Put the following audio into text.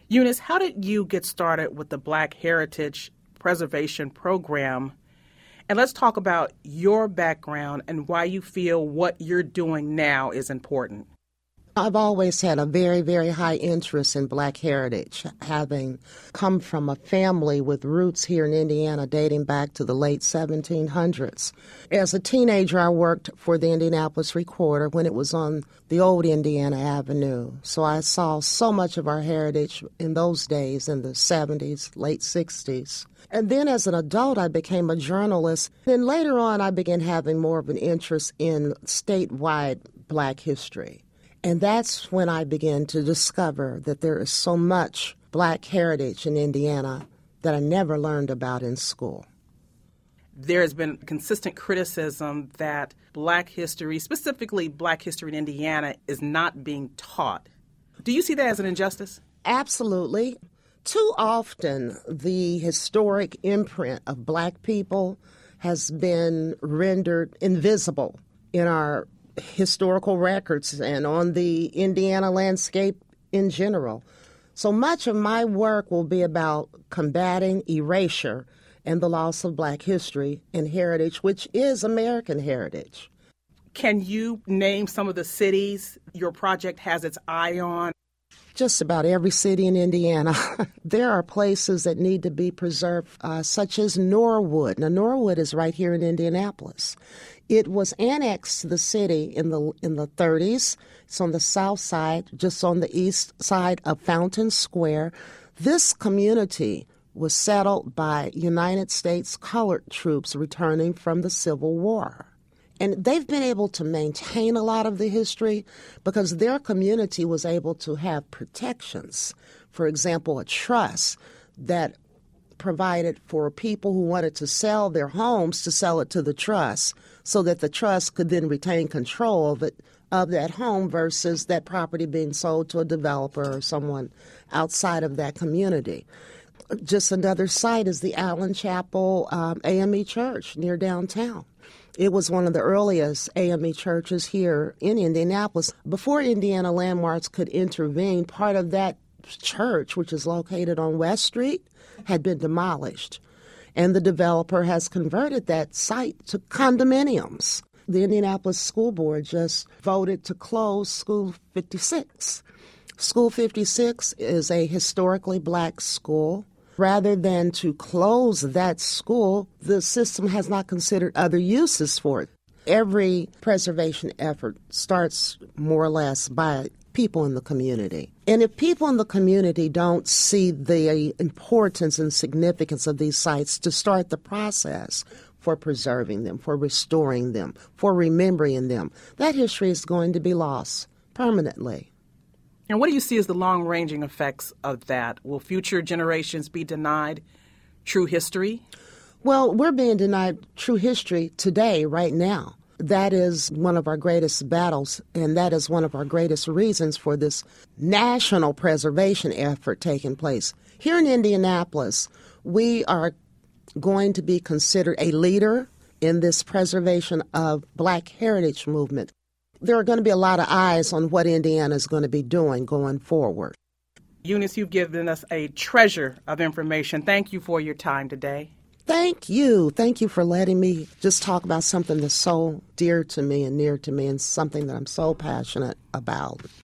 Eunice, how did you get started with the Black Heritage Preservation Program? And let's talk about your background and why you feel what you're doing now is important. I've always had a very, very high interest in Black heritage, having come from a family with roots here in Indiana dating back to the late 1700s. As a teenager, I worked for the Indianapolis Recorder when it was on the old Indiana Avenue. So I saw so much of our heritage in those days, in the 70s, late 60s. And then as an adult, I became a journalist. Then later on, I began having more of an interest in statewide Black history. And that's when I began to discover that there is so much Black heritage in Indiana that I never learned about in school. There has been consistent criticism that Black history, specifically Black history in Indiana, is not being taught. Do you see that as an injustice? Absolutely. Too often, the historic imprint of Black people has been rendered invisible in our historical records and on the Indiana landscape in general. So much of my work will be about combating erasure and the loss of Black history and heritage, which is American heritage. Can you name some of the cities your project has its eye on? Just about every city in Indiana. There are places that need to be preserved, such as Norwood. Now, Norwood is right here in Indianapolis. It was annexed to the city in the 30s. It's on the south side, just on the east side of Fountain Square. This community was settled by United States colored troops returning from the Civil War. And they've been able to maintain a lot of the history because their community was able to have protections. For example, a trust that provided for people who wanted to sell their homes to sell it to the trust so that the trust could then retain control of that home versus that property being sold to a developer or someone outside of that community. Just another site is the Allen Chapel AME Church near downtown. It was one of the earliest AME churches here in Indianapolis. Before Indiana Landmarks could intervene, part of that church, which is located on West Street, had been demolished. And the developer has converted that site to condominiums. The Indianapolis School Board just voted to close School 56. School 56 is a historically Black school. Rather than to close that school, the system has not considered other uses for it. Every preservation effort starts more or less by people in the community. And if people in the community don't see the importance and significance of these sites to start the process for preserving them, for restoring them, for remembering them, that history is going to be lost permanently. And what do you see as the long-ranging effects of that? Will future generations be denied true history? Well, we're being denied true history today, right now. That is one of our greatest battles, and that is one of our greatest reasons for this national preservation effort taking place. Here in Indianapolis, we are going to be considered a leader in this preservation of Black heritage movement. There are going to be a lot of eyes on what Indiana is going to be doing going forward. Eunice, you've given us a treasure of information. Thank you for your time today. Thank you. Thank you for letting me just talk about something that's so dear to me and near to me and something that I'm so passionate about.